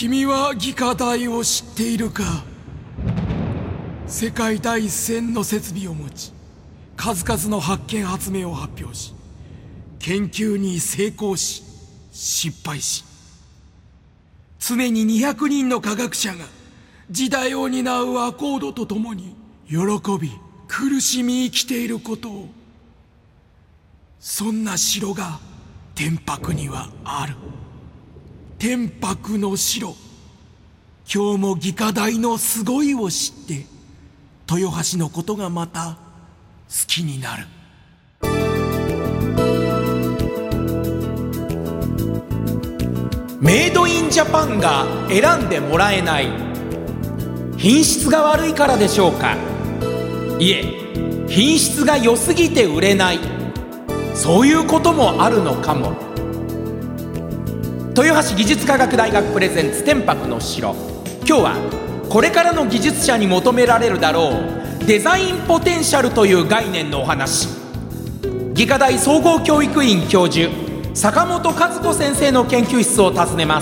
君は技科大を知っているか。世界第一線の設備を持ち、数々の発見発明を発表し、研究に成功し失敗し、常に200人の科学者が時代を担うアコードとともに喜び苦しみ生きていることを。そんな城が天白にはある。天白の城。今日も技科大のすごいを知って豊橋のことがまた好きになる。 メイドインジャパンが選んでもらえない。品質が悪いからでしょうか。いえ、品質が良すぎて売れない、そういうこともあるのかも。豊橋技術科学大学プレゼンツ天白の城。今日はこれからの技術者に求められるだろうデザインポテンシャルという概念のお話。技科大総合教育院教授坂本和子先生の研究室を訪ねます。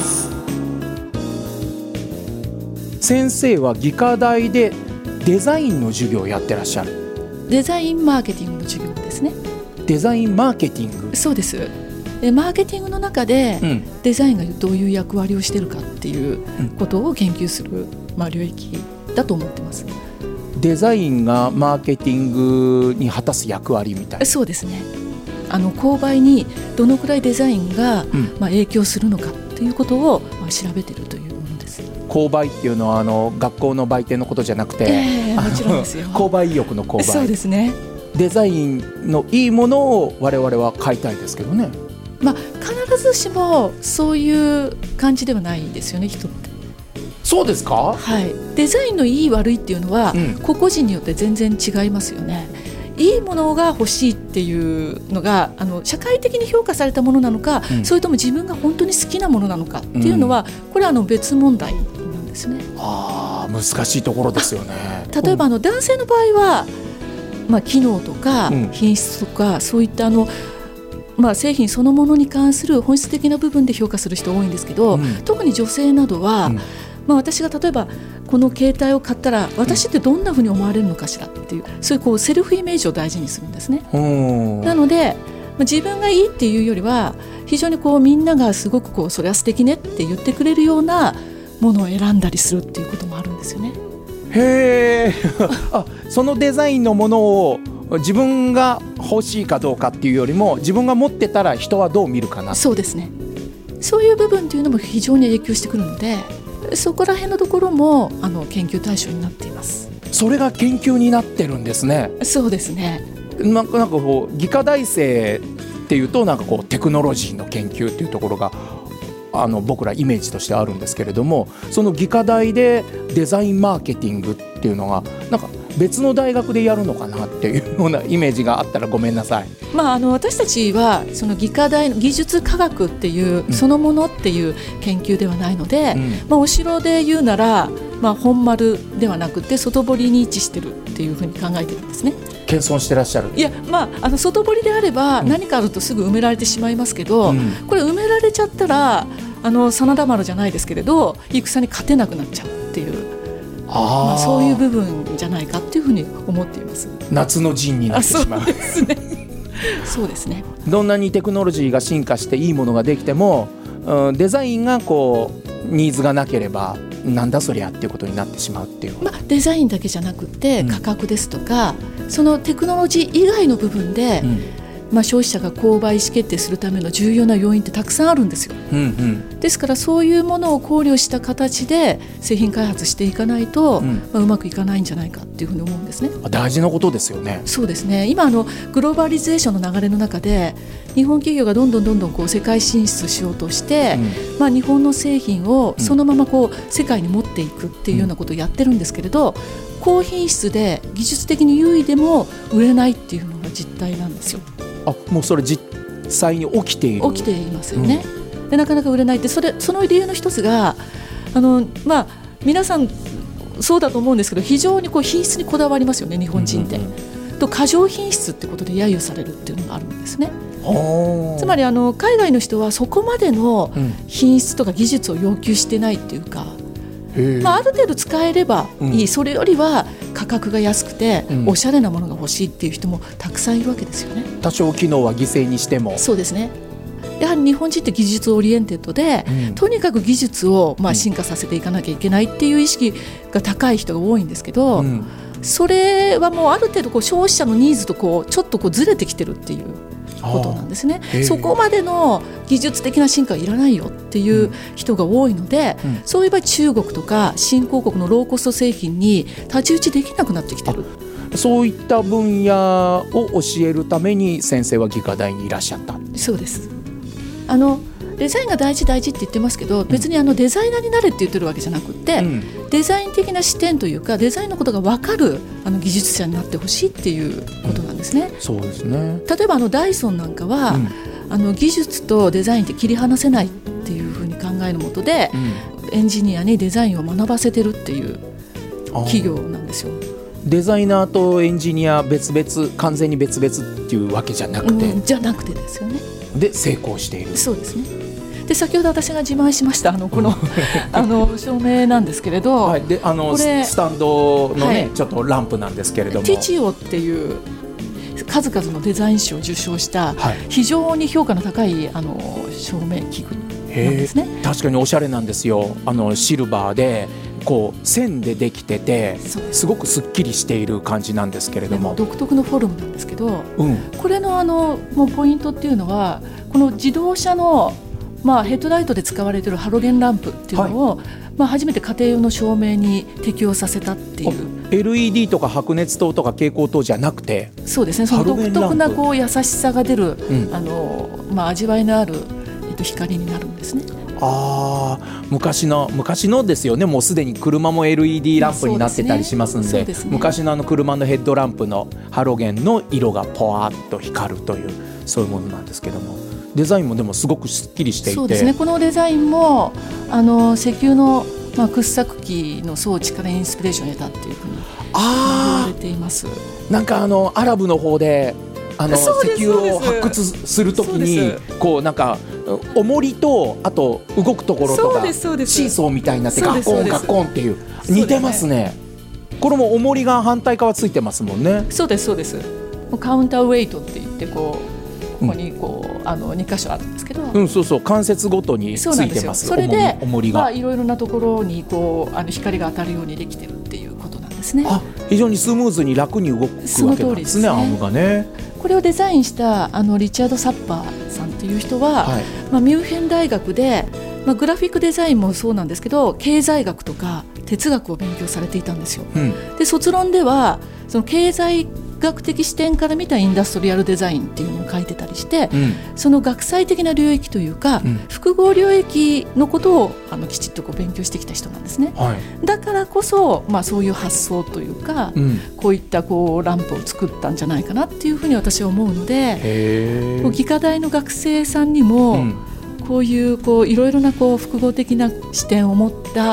先生は技科大でデザインの授業をやってらっしゃる。 デザインマーケティングの授業ですね。 デザインマーケティング。 そうです。マーケティングの中で、デザインがどういう役割をしているかっていうことを研究する、領域だと思ってます。 デザインがマーケティングに果たす役割みたいな。 そうですね。購買にどのくらいデザインが、影響するのかということを、調べているというものです。 購買っていうのは学校の売店のことじゃなくて、 もちろんですよ。 購買意欲の購買。 そうですね。 デザインのいいものを我々は買いたいですけどね。 必ずしもそういう感じではないんですよね、人って。 そうですか。 はい。デザインのいい悪いっていうのは、個々人によって全然違いますよね。いいものが欲しいっていうのが社会的に評価されたものなのか、それとも自分が本当に好きなものなのかっていうのは、これは別問題なんですね。 難しいところですよね。 例えば男性の場合は、機能とか品質とか、そういった製品そのものに関する本質的な部分で評価する人多いんですけど、特に女性などは、私が例えばこの携帯を買ったら私ってどんなふうに思われるのかしらっていう、そういうセルフイメージを大事にするんですね。なので自分がいいっていうよりは、非常にみんながすごくそれは素敵ねって言ってくれるようなものを選んだりするっていうこともあるんですよね。 へーそのデザインのものを自分が欲しいかどうかっていうよりも、自分が持ってたら人はどう見るかな。 そうですね。そういう部分というのも非常に影響してくるので、そこら辺のところも研究対象になっています。 それが研究になってるんですね。 そうですね。 なんか技科大生っていうとテクノロジーの研究っていうところが僕らイメージとしてあるんですけれども、その技科大でデザインマーケティングっていうのが別の大学でやるのかなっていうようなイメージがあったらごめんなさい。 私たちはその技科大の技術科学っていうそのものっていう研究ではないので、お城で言うなら、本丸ではなくて外堀に位置してるっていうふうに考えてるんですね。 謙遜してらっしゃる。 いや、外堀であれば何かあるとすぐ埋められてしまいますけど、これ埋められちゃったら真田丸じゃないですけれど戦に勝てなくなっちゃうっていう、そういう部分じゃないかっていうふうに思っています。 夏の陣になってしまう。 そうですね。そうですね。 どんなにテクノロジーが進化していいものができても、デザインがニーズがなければなんだそりゃっていうことになってしまうっていう、 デザインだけじゃなくて価格ですとか、そのテクノロジー以外の部分で、消費者が購買意思決定するための重要な要因ってたくさんあるんですよ。ですからそういうものを考慮した形で製品開発していかないと、うまくいかないんじゃないかっていうふうに思うんですね。 大事なことですよね。 そうですね。今グローバリゼーションの流れの中で日本企業がどんどん世界進出しようとして、日本の製品をそのまま世界に持っていくっていうようなことをやってるんですけれど、高品質で技術的に優位でも売れないっていうのが実態なんですよ。 もうそれ実際に起きている。 起きていますよね。でなかなか売れないって、その理由の一つが皆さんそうだと思うんですけど、非常に品質にこだわりますよね、日本人って。と過剰品質ってことで揶揄されるっていうのがあるんですね。 つまり海外の人はそこまでの品質とか技術を要求してないっていうか、ある程度使えればいい、それよりは価格が安くておしゃれなものが欲しいっていう人もたくさんいるわけですよね。 多少機能は犠牲にしても。 そうですね。やはり日本人って技術オリエンテッドで、とにかく技術を進化させていかなきゃいけないっていう意識が高い人が多いんですけど、それはもうある程度消費者のニーズとちょっとずれてきてるっていうことなんですね。そこまでの技術的な進化はいらないよっていう人が多いので、そういう場合中国とか新興国のローコスト製品に太刀打ちできなくなってきてる。 そういった分野を教えるために先生は技科大にいらっしゃった。 そうです。デザインが大事大事って言ってますけど、別にデザイナーになれって言ってるわけじゃなくて、デザイン的な視点というかデザインのことが分かる技術者になってほしいっていうことなんですね。 そうですね。 例えばダイソンなんかは、技術とデザインって切り離せないっていうふうに考えるもとで、エンジニアにデザインを学ばせてるっていう企業なんですよ。 デザイナーとエンジニア別々、完全に別々っていうわけじゃなくて、 じゃなくてですよね。 で成功している。 そうですね。で先ほど私が自慢しましたこの照明なんですけれど、 はい、でこれスタンドのね、ちょっとランプなんですけれども、 ティチオっていう数々のデザイン賞を受賞した非常に評価の高い照明器具なんですね。 確かにおしゃれなんですよ。シルバーで線でできてて、すごくすっきりしている感じなんですけれども、 独特のフォルムなんですけど、これのもうポイントっていうのは、この自動車のヘッドライトで使われているハロゲンランプっていうのを、初めて家庭用の照明に適用させたっていう。 LED とか白熱灯とか蛍光灯じゃなくて、 そうですね。その独特な優しさが出る、味わいのある、光になるんですね。 昔のですよね。もうすでに車も LED ランプになってたりしますんで、昔の車のヘッドランプのハロゲンの色がポワッと光るという、そういうものなんですけども、デザインもでもすごくすっきりしていて。 そうですね。このデザインも石油の、掘削機の装置からインスピレーションを得たっていうふうに言われています。 なんかアラブの方で石油を発掘するときになんか重りとあと動くところとかシーソーみたいになってガッコンガッコンっていう、似てますね。これも重りが反対側ついてますもんね。 そうですそうです。カウンターウェイトって言ってここに2箇所あるんですけど、 そうそう、関節ごとについてます。 それで重りがいろいろなところに光が当たるようにできてるっていうことなんですね。 非常にスムーズに楽に動くわけなんですね。アームがね。 これをデザインしたリチャード・サッパーさんという人は、ミュンヘン大学で、グラフィックデザインもそうなんですけど、経済学とか哲学を勉強されていたんですよ。で卒論ではその経済学的視点から見たインダストリアルデザインっていうのを書いてたりして、その学際的な領域というか、複合領域のことをきちっと勉強してきた人なんですね。だからこそ、そういう発想というか、こういったランプを作ったんじゃないかなっていうふうに私は思うので、技科大の学生さんにも、こういういろいろな複合的な視点を持った、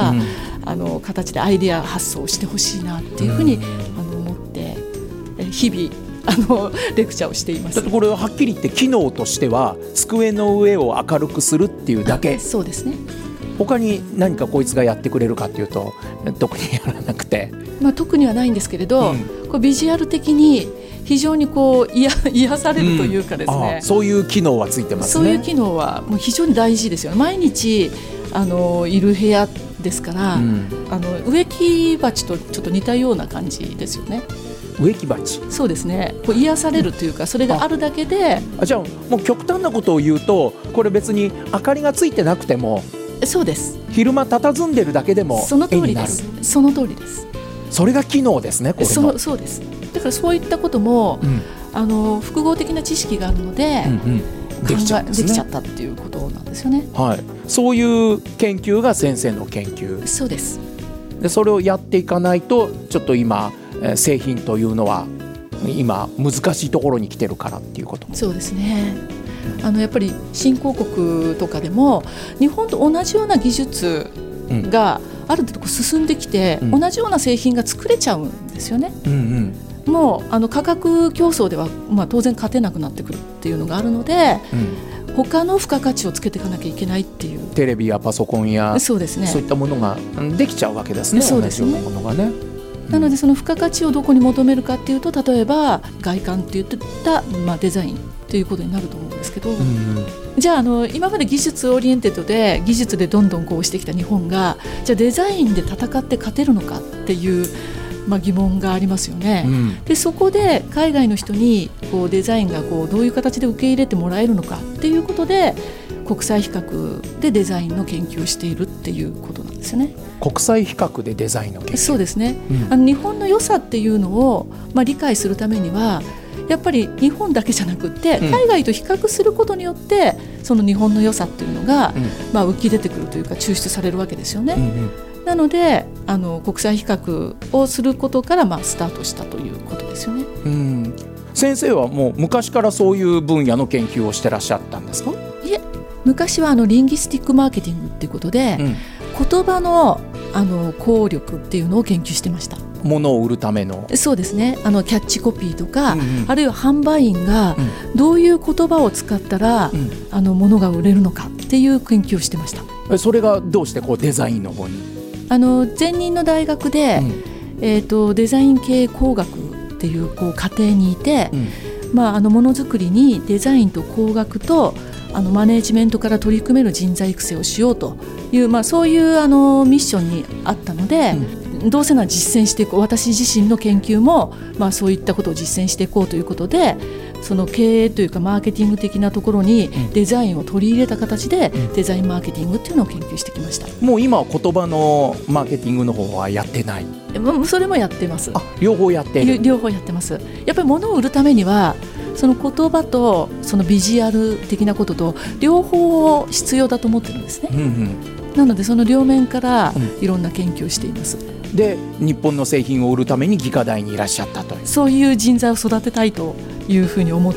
形でアイデア発想をしてほしいなっていうふうに思って日々レクチャーをしています。 だってこれははっきり言って機能としては机の上を明るくするっていうだけ。 そうですね。 他に何かこいつがやってくれるかっていうと特にやらなくて、 特にはないんですけれど、ビジュアル的に非常に癒されるというかですね、 そういう機能はついてますね。 そういう機能はもう非常に大事ですよね。毎日いる部屋ですから、植木鉢とちょっと似たような感じですよね。 植木鉢。 そうですね。癒されるというか、それがあるだけで。 じゃあもう極端なことを言うと、これ別に明かりがついてなくても、 そうです。 昼間佇んでるだけでも絵になる。 その通りです。 それが機能ですね。これもそうです。だからそういったことも、複合的な知識があるので、できちゃったっていうことなんですよね。そういう研究が先生の研究。 そうです。 でそれをやっていかないと、ちょっと今製品というのは今難しいところに来てるからっていうこと。 そうですね。やっぱり新興国とかでも日本と同じような技術がある程度進んできて、同じような製品が作れちゃうんですよね。 もう価格競争では、当然勝てなくなってくるっていうのがあるので、他の付加価値をつけていかなきゃいけないっていう、 テレビやパソコンやそうですね、そういったものができちゃうわけですね。 そうですね、 同じようなものがね。 なのでその付加価値をどこに求めるかっていうと、例えば外観って言ってた、デザインということになると思うんですけど、じゃあ、今まで技術オリエンテッドで技術でどんどんこうしてきた日本が、じゃあデザインで戦って勝てるのかっていう、疑問がありますよね。でそこで海外の人にこうデザインがこうどういう形で受け入れてもらえるのかっていうことで、国際比較でデザインの研究をしているっていうことなんですよね。 国際比較でデザインの研究。 そうですね、日本の良さっていうのを、理解するためにはやっぱり日本だけじゃなくって海外と比較することによって、その日本の良さっていうのが、浮き出てくるというか抽出されるわけですよね。なので国際比較をすることから、スタートしたということですよね。 先生はもう昔からそういう分野の研究をしてらっしゃったんですか？ いえ、昔はリンギスティックマーケティングっていうことで、言葉の効力っていうのを研究してました。 物を売るための。 そうですね、キャッチコピーとか、あるいは販売員がどういう言葉を使ったら、物が売れるのかっていう研究をしてました。 それがどうしてこうデザインの方に？ 前任の大学で、デザイン系工学っていう、課程にいて、ものづくりにデザインと工学とマネジメントから取り組める人材育成をしようという、そういうミッションにあったので、どうせなら実践していこう、私自身の研究も、そういったことを実践していこうということで、その経営というかマーケティング的なところにデザインを取り入れた形で、デザインマーケティングっていうのを研究してきました。 もう今は言葉のマーケティングの方はやってない？ それもやってます。 両方やっている？ 両方やってます。やっぱり物を売るためにはその言葉とそのビジュアル的なことと両方必要だと思ってるんですね。なのでその両面からいろんな研究をしています。 で日本の製品を売るために技科大にいらっしゃったという、 そういう人材を育てたいというふうに思って、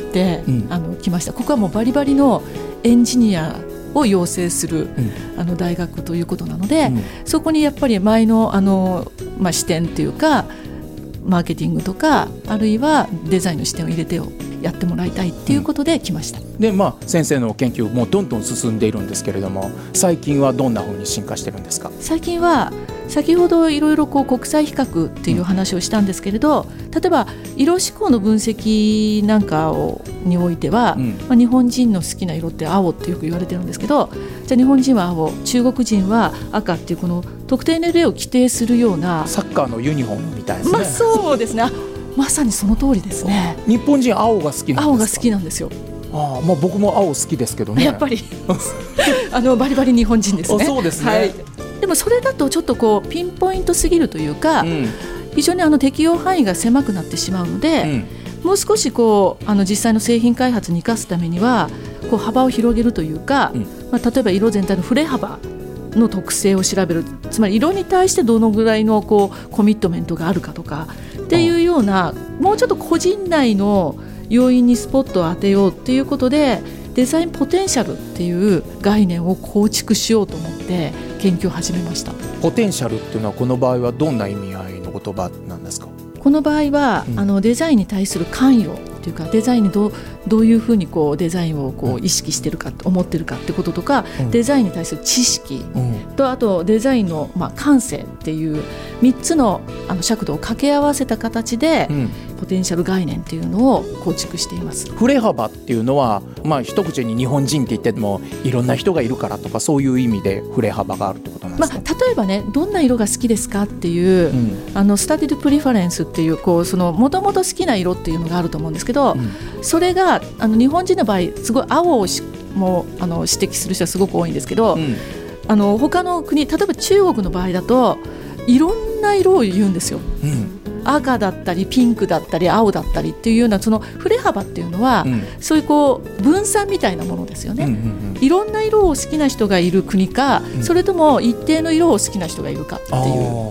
来ました。ここはもうバリバリのエンジニアを養成する、大学ということなので、そこにやっぱり前の、視点というかマーケティングとか、あるいはデザインの視点を入れてやってもらいたいということで来ました。 で、先生の研究もどんどん進んでいるんですけれども、最近はどんなふうに進化してるんですか？最近は先ほどいろいろ国際比較っていう話をしたんですけれど、例えば色指向の分析なんかにおいては、日本人の好きな色って青ってよく言われてるんですけど、じゃあ日本人は青、中国人は赤っていう、この特定の色を規定するような、 サッカーのユニフォームみたいですね。 そうですね、まさにその通りですね。 日本人青が好きなんですか？ 青が好きなんですよ。 僕も青好きですけどね。 やっぱりバリバリ日本人ですね。 そうですね、 でもそれだとちょっとピンポイントすぎるというか、非常に適用範囲が狭くなってしまうので、もう少し実際の製品開発に生かすためには幅を広げるというか、例えば色全体の振れ幅の特性を調べる、つまり色に対してどのぐらいのコミットメントがあるかとかっていうような、もうちょっと個人内の要因にスポットを当てようっていうことで、デザインポテンシャルっていう概念を構築しようと思って研究を始めました。 ポテンシャルっていうのはこの場合はどんな意味合いの言葉なんですか？ この場合は、デザインに対する関与というか、デザインにどういうふうにデザインを意識してるか、思ってるかってこととか、デザインに対する知識と、あとデザインの感性っていう3つの尺度を掛け合わせた形で、ポテンシャル概念っていうのを構築しています。 振れ幅っていうのは、一口に日本人って言ってもいろんな人がいるからとか、そういう意味で振れ幅があるってことなんですか？ 例えばね、どんな色が好きですかっていう、スタディドプリファレンスっていう、もともと好きな色っていうのがあると思うんですけど、それが日本人の場合すごい青をも指摘する人はすごく多いんですけど、他の国、例えば中国の場合だといろんな色を言うんですよ。赤だったりピンクだったり青だったりっていうような、その振れ幅っていうのは、そういう分散みたいなものですよね。いろんな色を好きな人がいる国か、それとも一定の色を好きな人がいるかっていう。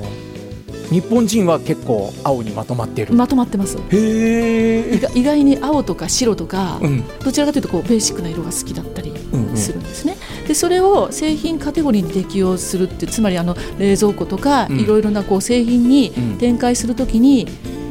日本人は結構青にまとまっている。 まとまってます。 へ意外に青とか白とか、どちらかというとベーシックな色が好きだったりするんですね。でそれを製品カテゴリーに適用するって、つまり冷蔵庫とかいろいろな製品に展開するときに、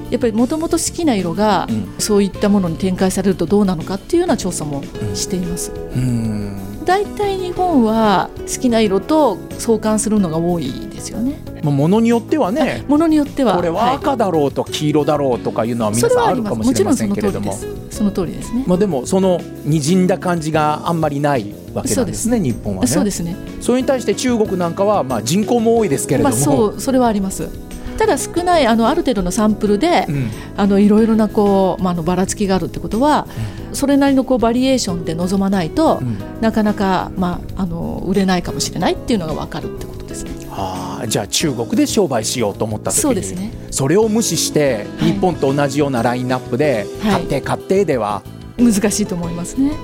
やっぱりもともと好きな色が、そういったものに展開されるとどうなのかっていうような調査もしています。だいたい日本は好きな色と相関するのが多いですよね。 ものによってはね、 ものによってはこれは赤だろうと黄色だろうとかいうのは皆さんあるかもしれませんけれども、 その通りですね。 でもその滲んだ感じがあんまりないわけなんですね、日本はね。 そうですね。 それに対して中国なんかは人口も多いですけれども、 それはあります。ただ少ないある程度のサンプルで、いろいろなばらつきがあるってことは、それなりのバリエーションで臨まないと、なかなか、売れないかもしれないっていうのが分かるってことですね。 じゃあ中国で商売しようと思った時に、 そうですね、 それを無視して日本と同じようなラインナップで買ってでは難しいと思いますね。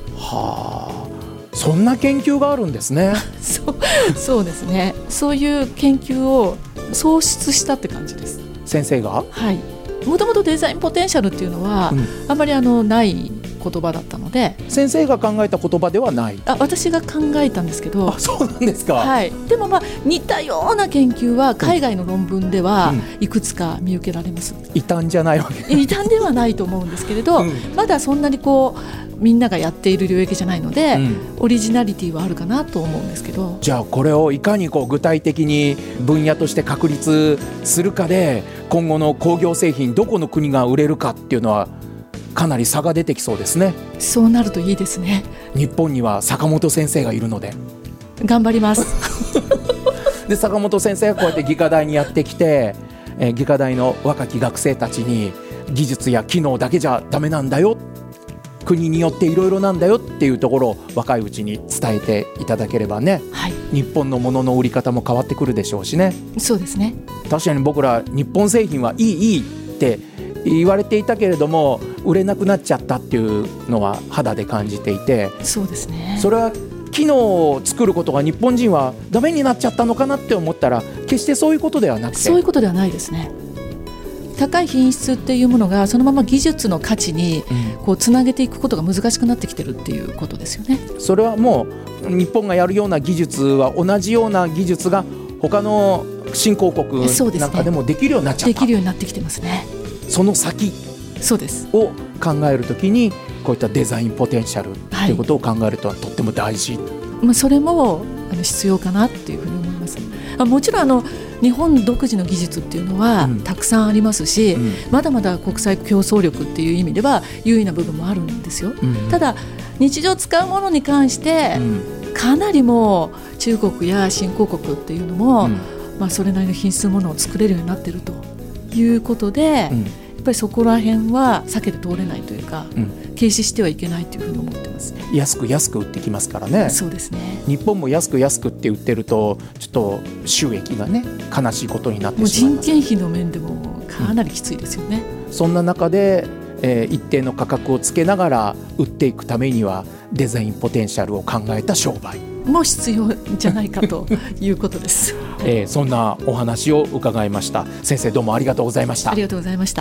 そんな研究があるんですね。 そうですね。そういう研究を創出したって感じです。 先生が？はい。 もともとデザインポテンシャルっていうのは、あまりない言葉だったので。 先生が考えた言葉ではない？ 私が考えたんですけど。 そうなんですか。 はい。でも似たような研究は海外の論文ではいくつか見受けられます。 異端じゃないわけ？ 異端ではないと思うんですけれど、まだそんなにみんながやっている領域じゃないので、オリジナリティはあるかなと思うんですけど。 じゃあこれをいかに具体的に分野として確立するかで、今後の工業製品どこの国が売れるかっていうのはかなり差が出てきそうですね。 そうなるといいですね。 日本には坂本先生がいるので頑張りますで坂本先生がこうやって技科大にやってきて、技科大の若き学生たちに技術や機能だけじゃダメなんだよ、国によっていろいろなんだよっていうところを若いうちに伝えていただければね、日本のものの売り方も変わってくるでしょうしね。 そうですね。 確かに僕ら日本製品はいいって言われていたけれども、売れなくなっちゃったっていうのは肌で感じていて。 そうですね。 それは機能を作ることが日本人はダメになっちゃったのかなって思ったら、決してそういうことではなくて。 そういうことではないですね。高い品質っていうものがそのまま技術の価値につなげていくことが難しくなってきてるっていうことですよね。 それはもう日本がやるような技術は同じような技術が他の新興国なんかでもできるようになっちゃった、 できるようになってきてますね。 その先を考えるときにこういったデザインポテンシャルということを考えるとはとっても大事、 それも必要かなっていうふうに思います。もちろん日本独自の技術っていうのはたくさんありますし、まだまだ国際競争力っていう意味では優位な部分もあるんですよ。ただ日常使うものに関してかなりもう中国や新興国っていうのも、それなりの品質のものを作れるようになっているということで、やっぱりそこら辺は避けて通れないというか、軽視してはいけないというふうに思ってますね。 安く売ってきますからね。 そうですね。 日本も安くって売ってるとちょっと収益がね悲しいことになってしまいます。 もう人件費の面でもかなりきついですよね。 そんな中で、一定の価格をつけながら売っていくためにはデザインポテンシャルを考えた商売も必要じゃないかということです、 そんなお話を伺いました。先生どうもありがとうございました。 ありがとうございました。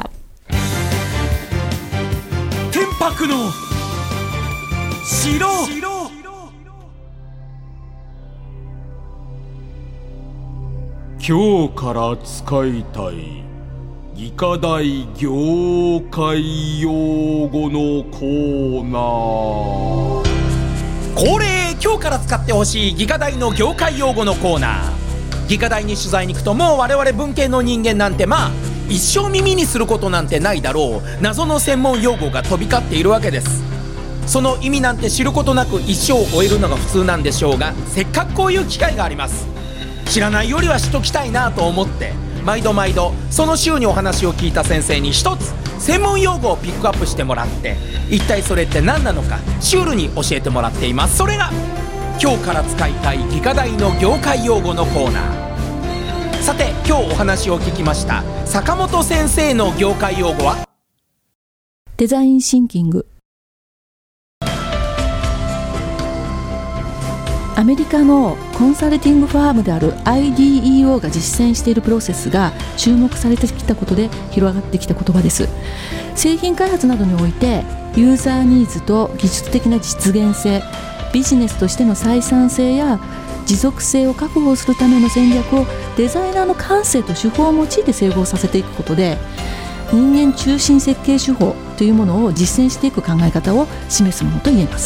天白の城。今日から使いたい技科大業界用語のコーナー。 恒例、今日から使ってほしい技科大の業界用語のコーナー。技科大に取材に行くと、もう我々文系の人間なんて一生耳にすることなんてないだろう謎の専門用語が飛び交っているわけです。その意味なんて知ることなく一生を終えるのが普通なんでしょうが、せっかくこういう機会があります。知らないよりは知っときたいなと思って毎度その週にお話を聞いた先生に一つ専門用語をピックアップしてもらって、一体それって何なのかシュールに教えてもらっています。それが今日から使いたい技科大の業界用語のコーナー。さて今日お話を聞きました坂本先生の業界用語はデザインシンキング。アメリカのコンサルティングファームである IDEO が実践しているプロセスが注目されてきたことで広がってきた言葉です。製品開発などにおいてユーザーニーズと技術的な実現性、ビジネスとしての採算性や持続性を確保するための戦略をデザイナーの感性と手法を用いて整合させていくことで、 人間中心設計手法というものを実践していく考え方を示すものと言えます。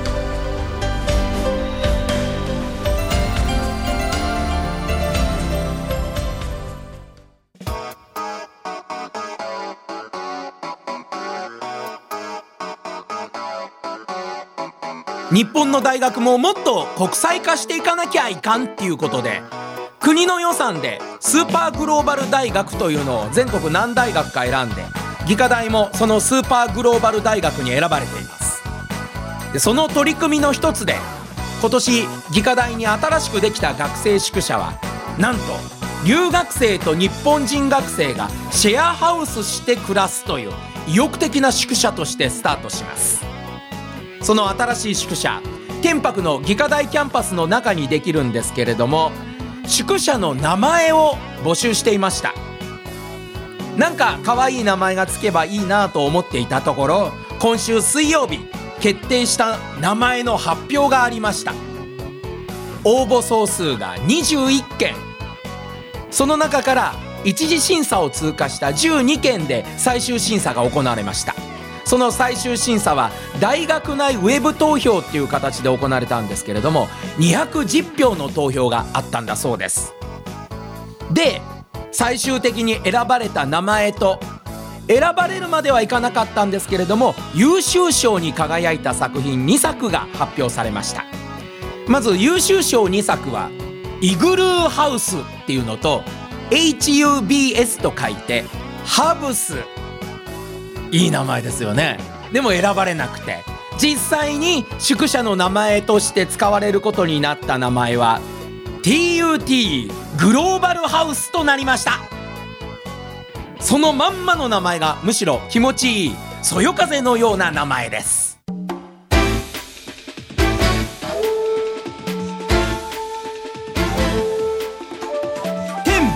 日本の大学ももっと国際化していかなきゃいかんっていうことで、国の予算でスーパーグローバル大学というのを全国何大学か選んで、技科大もそのスーパーグローバル大学に選ばれています。でその取り組みの一つで、今年技科大に新しくできた学生宿舎は、なんと留学生と日本人学生がシェアハウスして暮らすという意欲的な宿舎としてスタートします。その新しい宿舎、天白の技科大キャンパスの中にできるんですけれども、宿舎の名前を募集していました。なんか可愛い名前がつけばいいなと思っていたところ、今週水曜日決定した名前の発表がありました。応募総数が21件、その中から一次審査を通過した12件で最終審査が行われました。その最終審査は大学内ウェブ投票っていう形で行われたんですけれども、210票の投票があったんだそうです。で、最終的に選ばれた名前と、選ばれるまではいかなかったんですけれども、優秀賞に輝いた作品2作が発表されました。まず優秀賞2作はイグルーハウスっていうのと HUBS と書いてハブス。いい名前ですよね。でも選ばれなくて、実際に宿舎の名前として使われることになった名前は TUT グローバルハウスとなりました。そのまんまの名前がむしろ気持ちいいそよ風のような名前です。天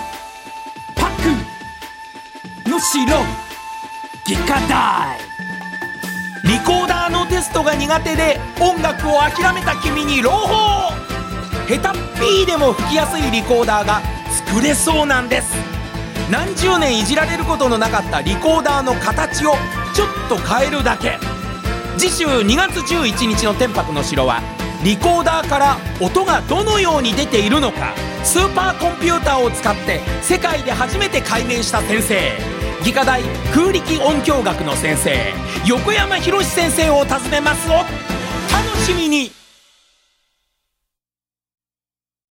白の城技科大。リコーダーのテストが苦手で音楽を諦めた君に朗報。下手っぴーでも吹きやすいリコーダーが作れそうなんです。何十年いじられることのなかったリコーダーの形をちょっと変えるだけ。次週2月11日の天白の城は、リコーダーから音がどのように出ているのか、スーパーコンピューターを使って世界で初めて解明した先生、技科大空力音響学の先生、横山博先生を訪ねますを楽しみに。